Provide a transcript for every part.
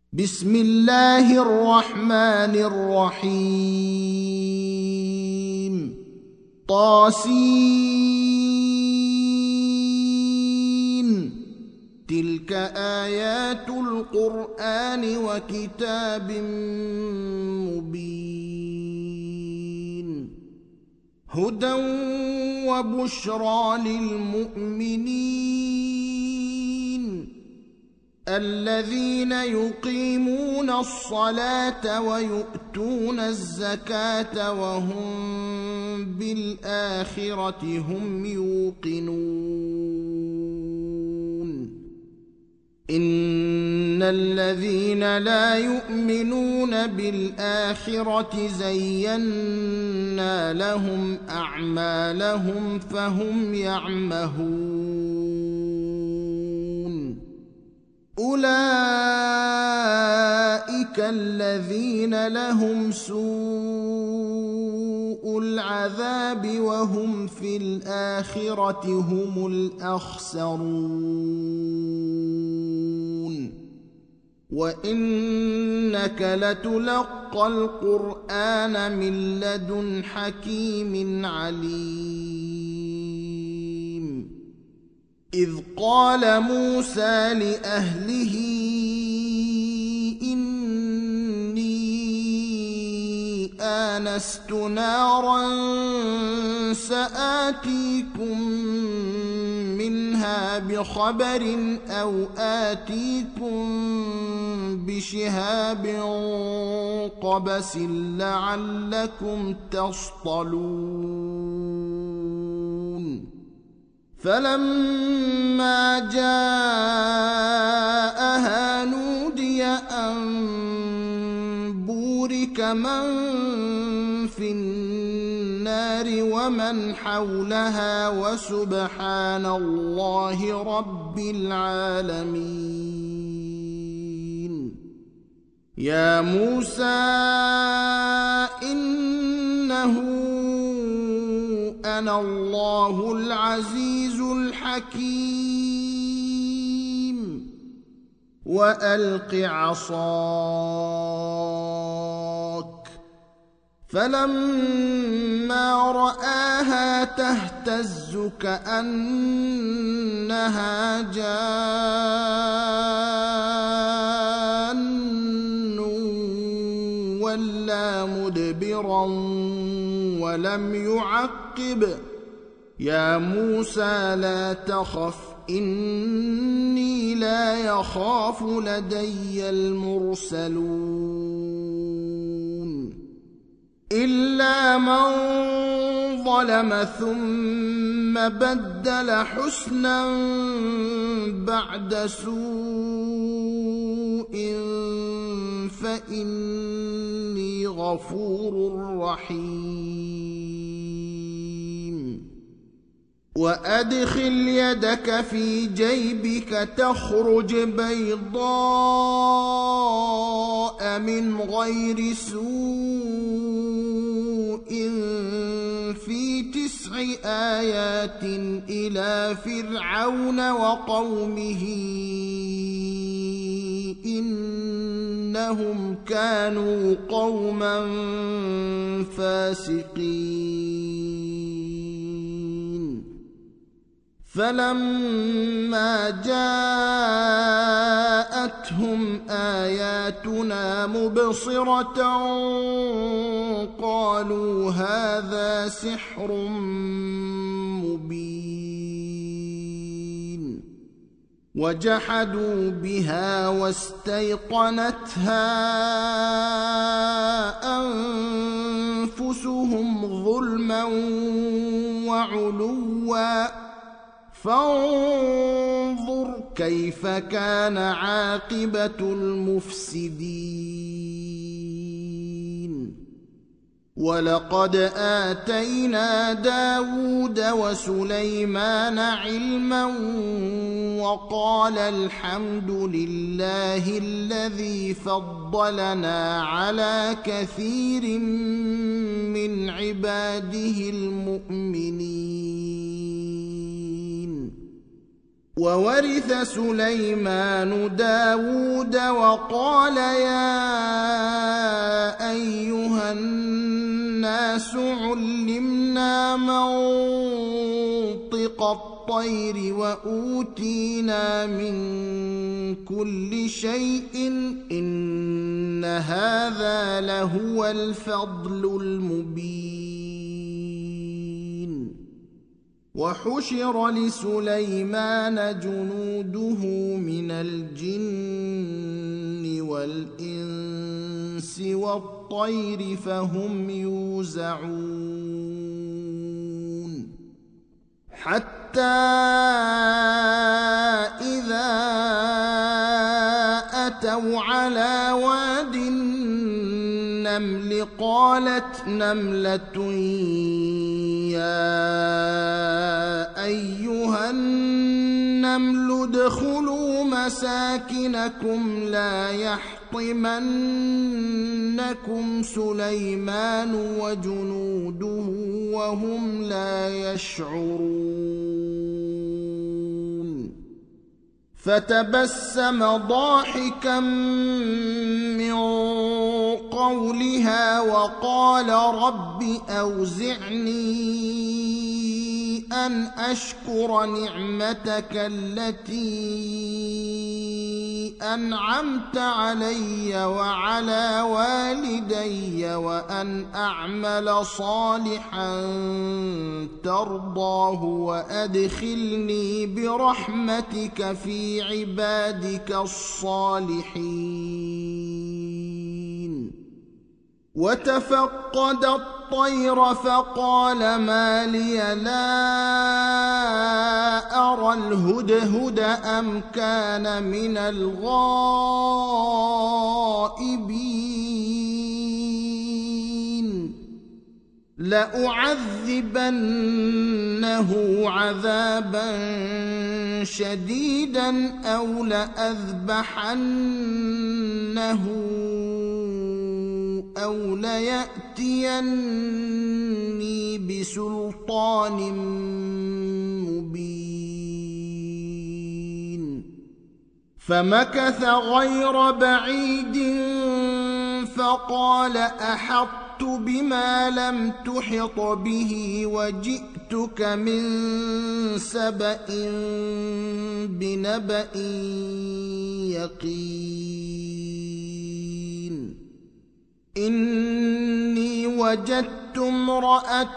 بسم الله الرحمن الرحيم طاسين تلك آيات القرآن وكتاب مبين هدى وبشرى للمؤمنين الذين يقيمون الصلاة ويؤتون الزكاة وهم بالآخرة هم يوقنون إن الذين لا يؤمنون بالآخرة زينا لهم أعمالهم فهم يعمهون أولئك الذين لهم سوء العذاب وهم في الآخرة هم الأخسرون وإنك لتلقى القرآن من لدن حكيم عليم إذ قال موسى لأهله إني آنست نارا سآتيكم منها بخبر أو آتيكم بشهاب قبس لعلكم تصطلون فلما جاءها نودي أن بورك من في النار ومن حولها وسبحان الله رب العالمين يا موسى إنه أنا الله العزيز الحكيم وألق عصاك فلما رآها تهتز كأنها جان ولا مدبرا ولم يعقب يا موسى لا تخف إني لا يخاف لدي المرسلون إلا من ظلم ثم بدل حسنا بعد سوء فإني غفور رحيم وأدخل يدك في جيبك تخرج بيضاء من غير سوء في 9 آيات إلى فرعون وقومه إنهم كانوا قوما فاسقين فلما جاءتهم آياتنا مبصرة قالوا هذا سحر مبين وجحدوا بها واستيقنتها أنفسهم ظلما وعلوا فانظر كيف كان عاقبة المفسدين ولقد آتينا داود وسليمان علما وقال الحمد لله الذي فضلنا على كثير من عباده المؤمنين وورث سليمان داود وقال يا أيها الناس علمنا منطق الطير وأوتينا من كل شيء إن هذا لهو الفضل المبين وحشر لسليمان جنوده من الجن والإنس والطير فهم يوزعون حتى إذا أتوا على واد النمل قالت نملة يا أيها النمل ادخلوا مساكنكم لا يحطمنكم سليمان وجنوده وهم لا يشعرون فتبسم ضاحكا من قولها وقال رب أوزعني أن أشكر نعمتك التي أنعمت علي وعلى والدي وأن أعمل صالحا ترضاه وأدخلني برحمتك في عبادك الصالحين وتفقد الطير فقال ما لي لا أرى الهدهد أم كان من الغائبين لأعذبنه عذابا شديدا أو لأذبحنه أو ليأتيني بسلطان مبين فمكث غير بعيد فقال أحطت بما لم تحط به وجئتك من سبأ بنبأ يقين إني وجدت امرأة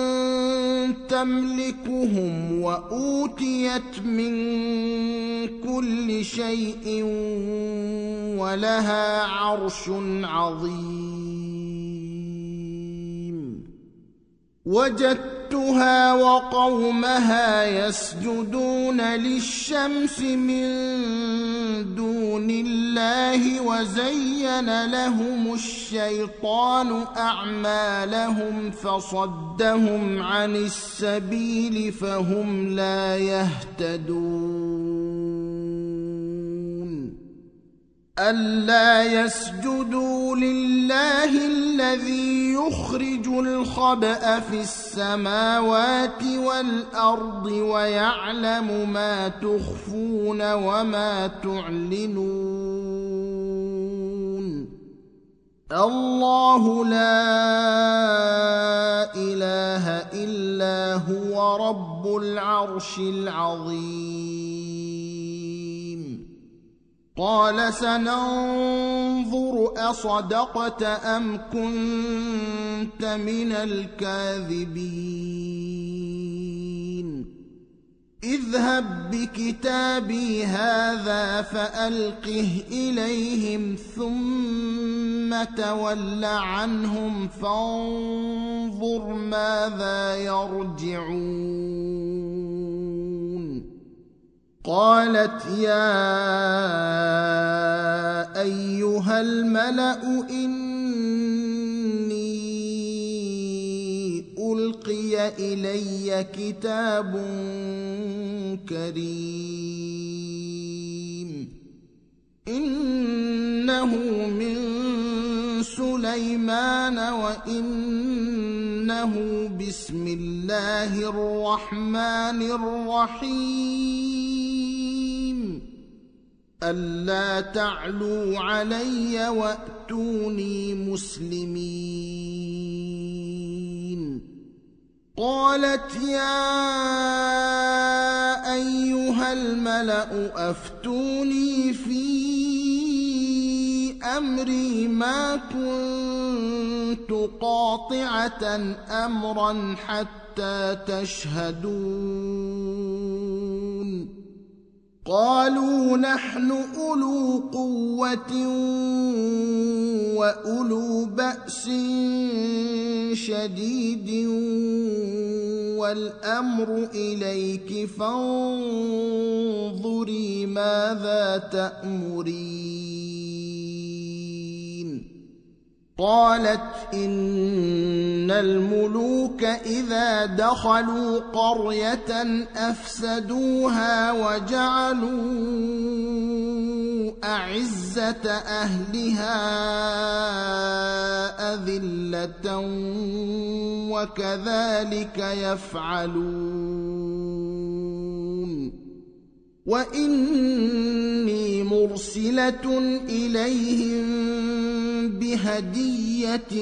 تملكهم وأوتيت من كل شيء ولها عرش عظيم وجدتها وقومها يسجدون للشمس من دون الله وزين لهم الشيطان أعمالهم فصدهم عن السبيل فهم لا يهتدون ألا يسجدوا لله الذي يخرج الخبأ في السماوات والأرض ويعلم ما تخفون وما تعلنون الله لا إله إلا هو رب العرش العظيم قال سننظر أصدقت أم كنت من الكاذبين اذهب بكتابي هذا فألقه إليهم ثم تول عنهم فانظر ماذا يرجعون قالت يا أيها الملأ إني ألقي إلي كتاب كريم إنه من سليمان وإنه بسم الله الرحمن الرحيم ألا تعلوا علي وأتوني مسلمين. قالت يا أيها الملأ أفتوني في أمري ما كنت قاطعة أمرا حتى تشهدون. قالوا نحن أولو قوة وأولو بأس شديد والأمر إليك فانظري ماذا تأمرين. قالت إن الملوك إذا دخلوا قرية أفسدوها وجعلوا أعزة أهلها أذلة وكذلك يفعلون. وإني مرسلة إليهم بهدية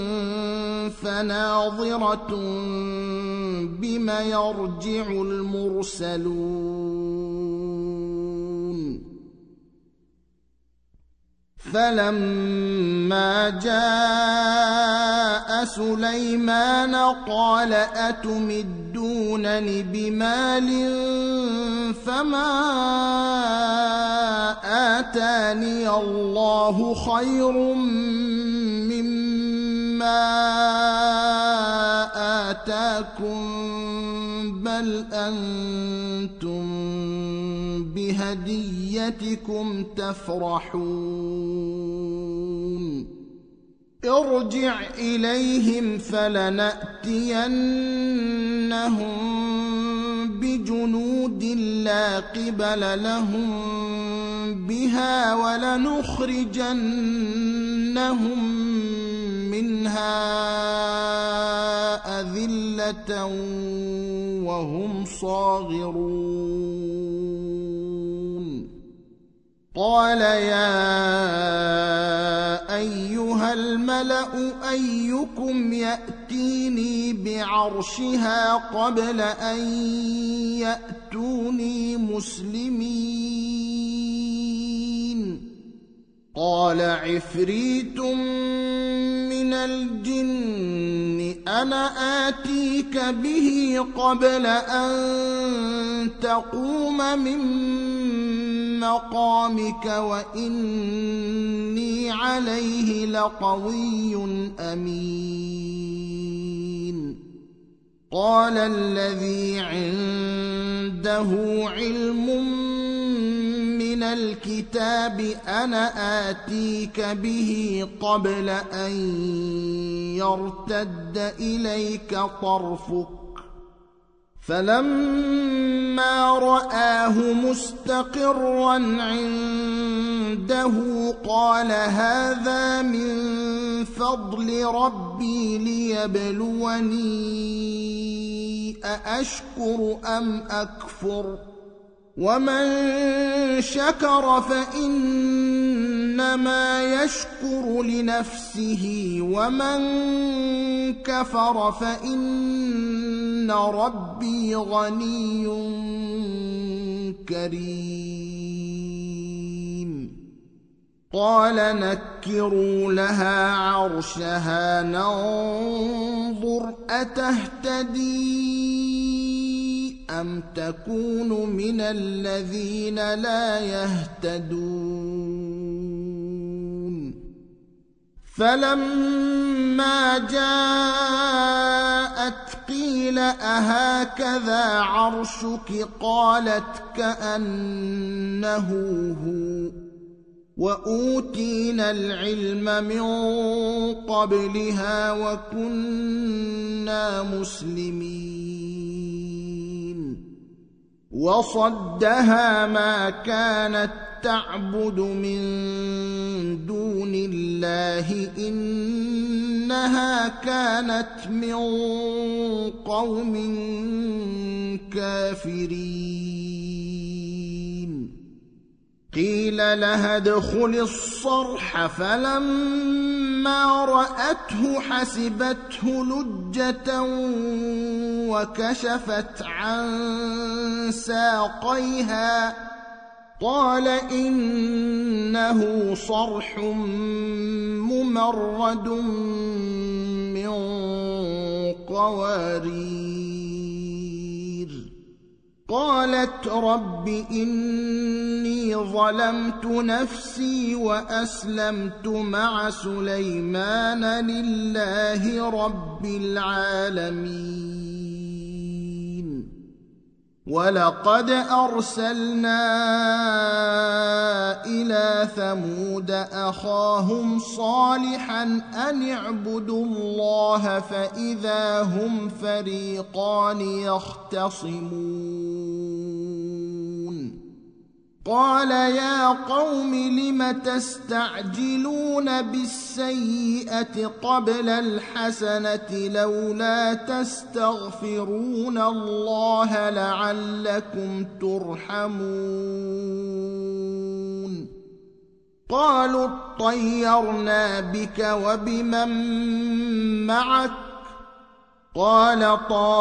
فناظرة بما يرجع المرسلون. فلما جاء سليمان قال أتمدونني بمال فما آتاني الله خير مما آتاكم بل أنتم بهديتكم تفرحون. ارجع إليهم فلنأتينهم بجنود لا قبل لهم بها ولنخرجنهم منها أذلة وهم صاغرون. قال يا أيها الملأ أيكم يأتيني بعرشها قبل أن يأتوني مسلمين. قال عفريت من الجن أنا آتيك به قبل أن تقوم من مقامك وإني عليه لقوي أمين. قال الذي عنده علم من الكتاب أنا آتيك به قبل أن يرتد إليك طرفك. فلما رآه مستقرا عنده قال هذا من فضل ربي ليبلوني أأشكر أم أكفر ومن شكر فإنما يشكر لنفسه ومن كفر فإن ربي غني كريم. قال نكروا لها عرشها ننظر أتهتدي أم تكون من الذين لا يهتدون. فلما جاءت قيل أهكذا عرشك قالت كأنه هو وأوتينا العلم من قبلها وكنا مسلمين. وصدها ما كانت تعبد من دون الله إنها كانت من قوم كافرين. قيل لها ادخل الصرح، فلما رأته حسبته لجة وكشفت عن ساقيها، قال إنه صرح ممرد من قوارير. قالت رب إني ظلمت نفسي وأسلمت مع سليمان لله رب العالمين. ولقد أرسلنا إلى ثمود أخاهم صالحا أن اعبدوا الله، فإذا هم فريقان يختصمون. قال يا قوم لم تستعجلون بالسيئة قبل الحسنة لولا تستغفرون الله لعلكم ترحمون. قالوا اطيرنا بك وبمن معك، قال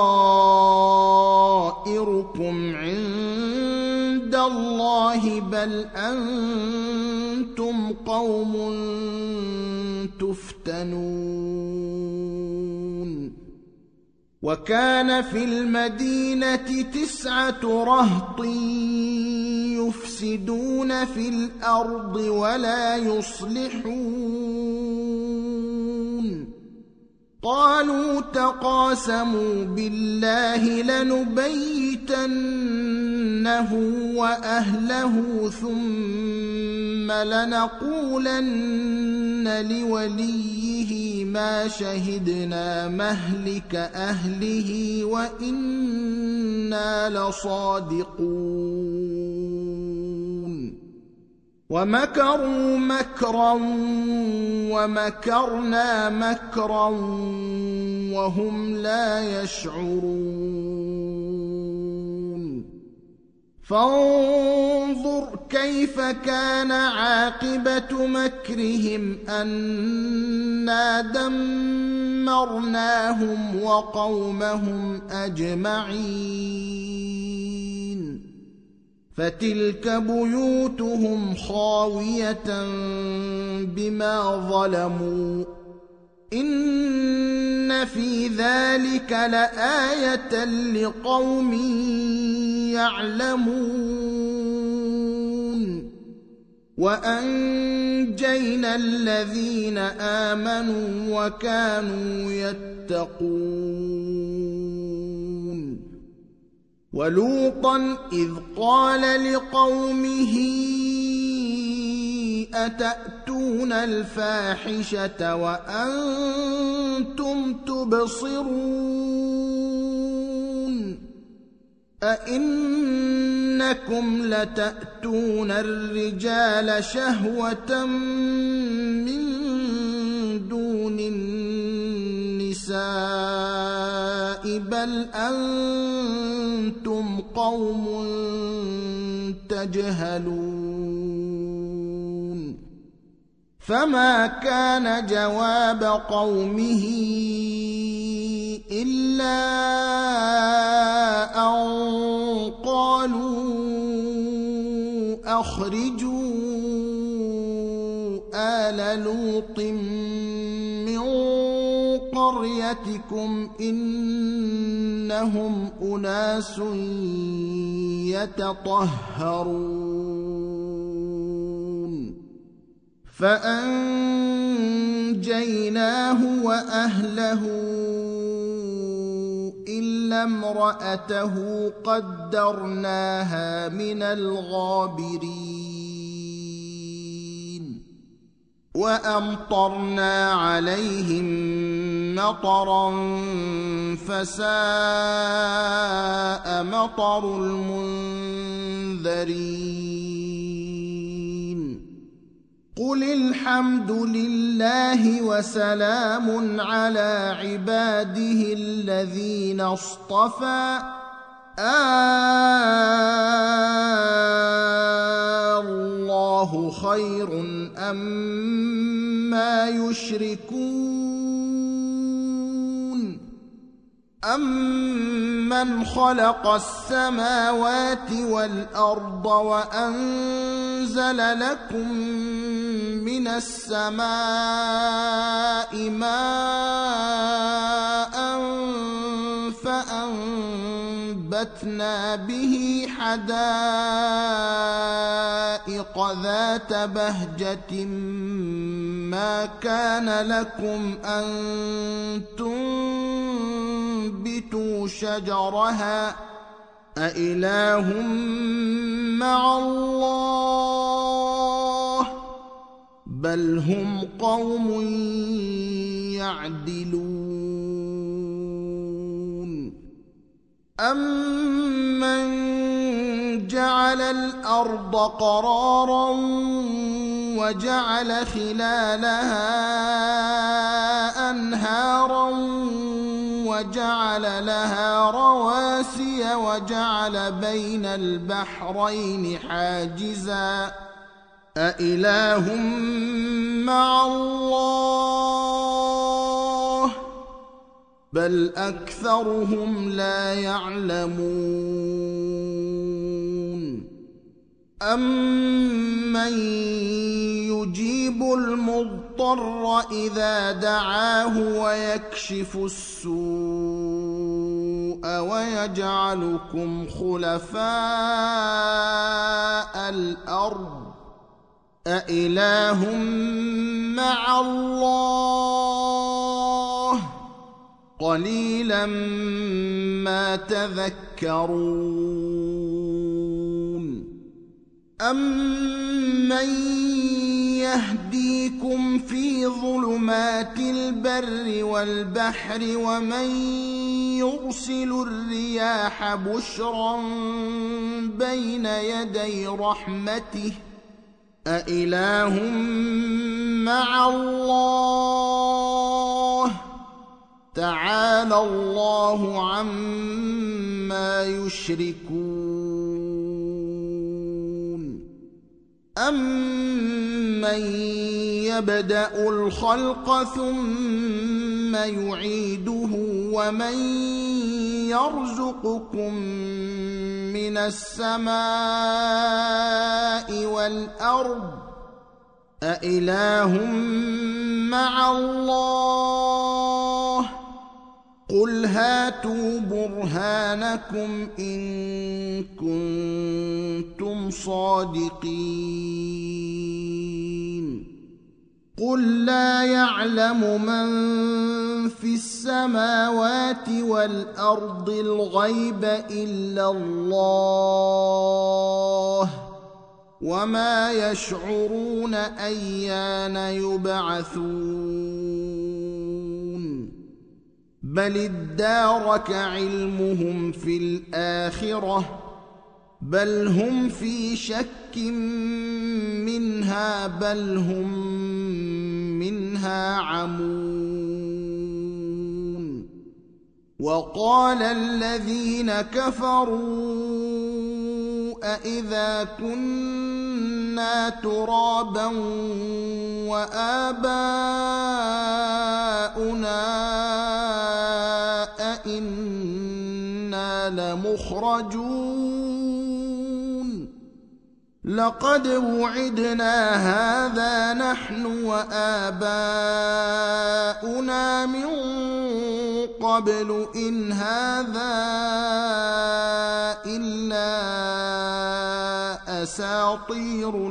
طائركم عند الله بل أنتم قوم تفتنون. وكان في المدينة 9 رهط يفسدون في الأرض ولا يصلحون. قالوا تقاسموا بالله لنبيتنه وأهله ثم لنقولن لوليه ما شهدنا مهلك أهله وإنا لصادقون. ومكروا مكرا ومكرنا مكرا وهم لا يشعرون. فانظر كيف كان عاقبة مكرهم أنا دمرناهم وقومهم أجمعين. فتلك بيوتهم خاوية بما ظلموا، إن في ذلك لآية لقوم يعلمون. وأنجينا الذين آمنوا وكانوا يتقون. ولوطا إذ قال لقومه أتأتون الفاحشة وأنتم تبصرون أئنكم لتأتون الرجال شهوة من دون النساء بل أنتم قوم تجهلون. فما كان جواب قومه إلا أن قالوا أخرجوا آل لوط من قريتكم إنهم أناس يتطهرون. فأنجيناه وأهله إلا امرأته قدرناها من الغابرين. وأمطرنا عليهم مطرا فساء مطر المنذرين. قل الحمد لله وسلام على عباده الذين اصطفى الله خير أما يشركون أمن خلق السماوات والأرض وأنزل لكم من السماء ماء فأنبتنا به حدائق ذات بهجة ما كان لكم أن تنبتوا شجرها أإله مع الله بل هم قوم يعدلون أمن جعل الأرض قرارا وجعل خلالها أنهارا وجعل لها رواسي وجعل بين البحرين حاجزا أإله مع الله بل أكثرهم لا يعلمون أمن يجيب المضطر إذا دعاه ويكشف السوء ويجعلكم خلفاء الأرض أإله مع الله قليلا ما تذكرون أمن يهديكم في ظلمات البر والبحر ومن يرسل الرياح بشرا بين يدي رحمته أإله مع الله تعالى الله عما يشركون أمن يبدأ الخلق ثم يعيده ومن يرزقكم من السماء والأرض أإله مع الله قل هاتوا برهانكم إن كنتم صادقين قل لا يعلم من في السماوات والأرض الغيب إلا الله وما يشعرون أيان يبعثون بل ادارك علمهم في الآخرة بل هم في شك منها بل هم منها عمون وقال الذين كفروا أإذا كنا ترابا وآباؤنا أإنا لمخرجون لقد وعدنا هذا نحن وآباؤنا من قبل إن هذا إلا أساطير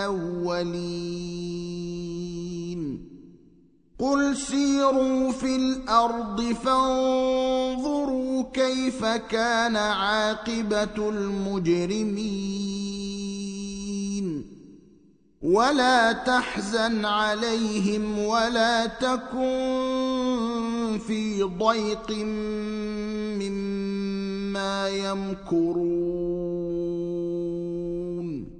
الأولين قل سيروا في الأرض فانظروا كيف كان عاقبة المجرمين ولا تحزن عليهم ولا تكن في ضيق مما يمكرون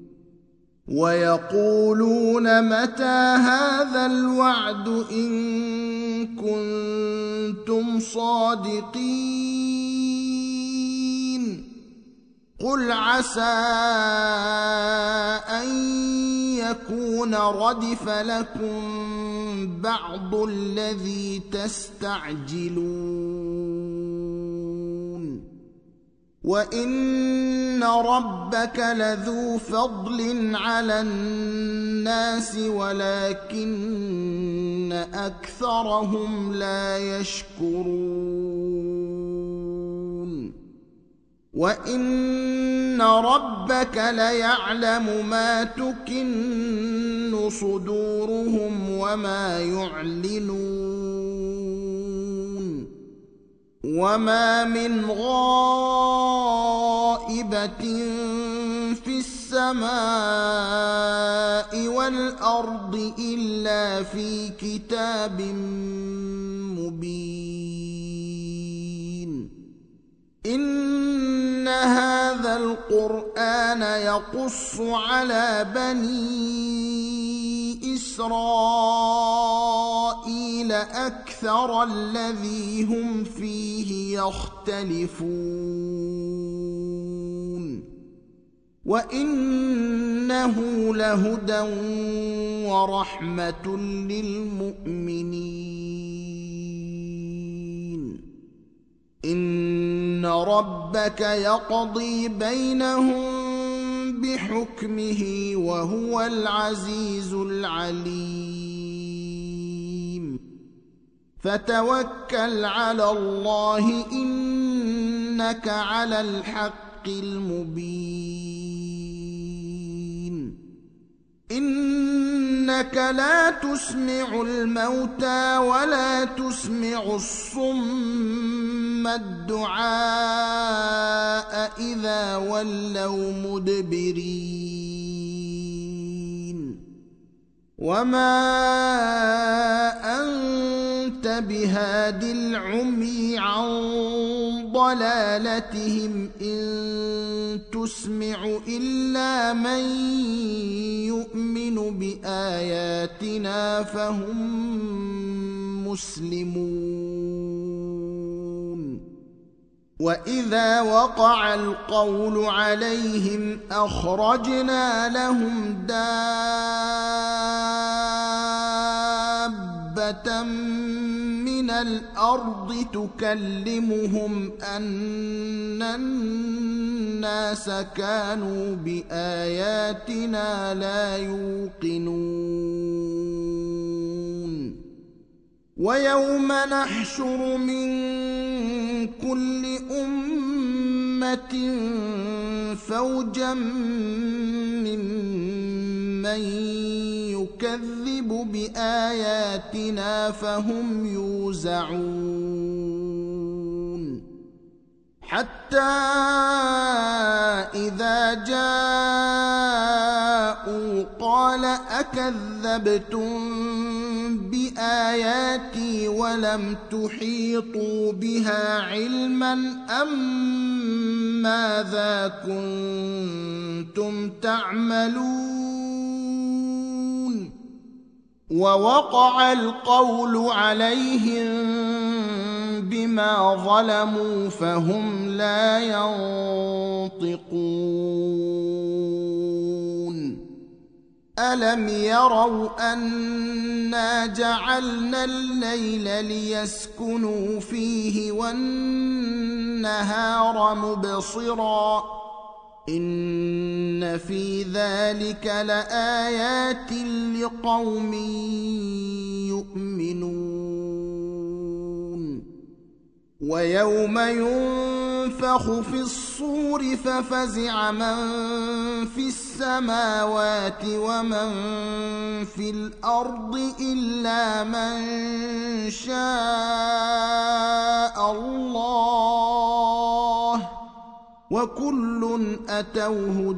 ويقولون متى هذا الوعد إن كنتم صادقين قل عسى أن يكون ردف لكم بعض الذي تستعجلون وإن ربك لذو فضل على الناس ولكن أكثرهم لا يشكرون وإن ربك ليعلم ما تكن صدورهم وما يعلنون وما من غائبة في السماء والأرض إلا في كتاب مبين إن هذا القرآن يقص على بني إسرائيل أكثر الذي هم فيه يختلفون وإنه لهدى ورحمة للمؤمنين إن ربك يقضي بينهم بحكمه وهو العزيز العليم فتوكل على الله إنك على الحق المبين إنك لا تسمع الموتى ولا تسمع الصم الدعاء إذا ولوا مدبرين وما أنت بهاد العمي عن ضلالتهم إن تسمع إلا من يؤمن بآياتنا فهم مسلمون وإذا وقع القول عليهم أخرجنا لهم دابة من الأرض تكلمهم أن الناس كانوا بآياتنا لا يوقنون ويوم نحشر من كل أمة فوجا ممن يكذب بآياتنا فهم يوزعون حتى إذا جاءوا قال أكذبتم بآياتي ولم تحيطوا بها علما أم ماذا كنتم تعملون ووقع القول عليهم بما ظلموا فهم لا ينطقون ألم يروا أنا جعلنا الليل ليسكنوا فيه والنهار مبصرا إن في ذلك لآيات لقوم يؤمنون ويوم ينفخ في الصور ففزع من في السماوات ومن في الأرض إلا من شاء الله وكل أتوه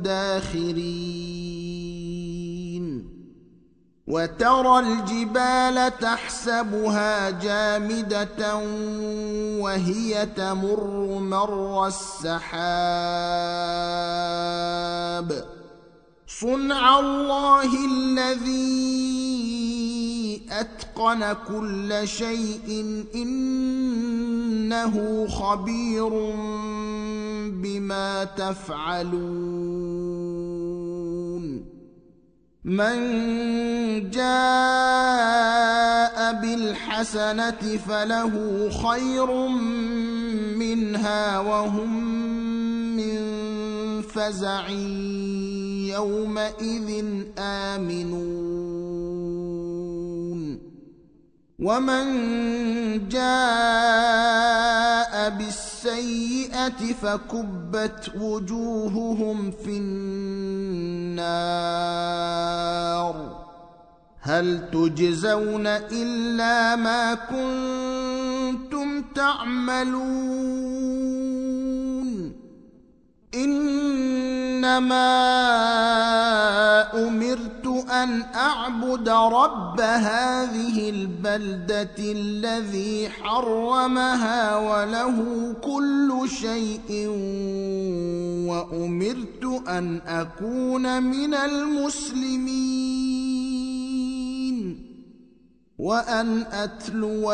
داخرين وترى الجبال تحسبها جامدة وهي تمر مر السحاب صنع الله الذي أتقن كل شيء إنه خبير بما تفعلون من جاء بالحسنة فله خير منها وهم من فزع يومئذ آمنون ومن جاء بالسيئة فكبت وجوههم في النار هل تجزون إلا ما كنتم تعملون إنما أمرت أن أعبد رب هذه البلدة الذي حرمها وله كل شيء وأمرت أن أكون من المسلمين وأن أتلو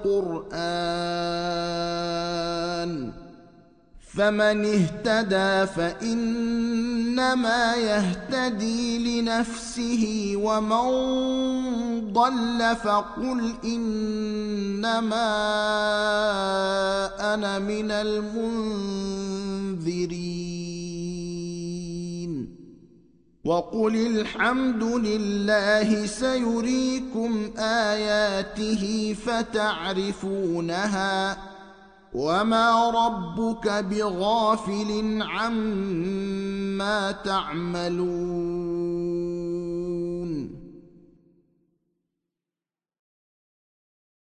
القرآن فمن اهتدى فإنما يهتدي لنفسه ومن ضل فقل إنما أنا من المنذرين وقل الحمد لله سيريكم آياته فتعرفونها وما ربك بغافل عما تعملون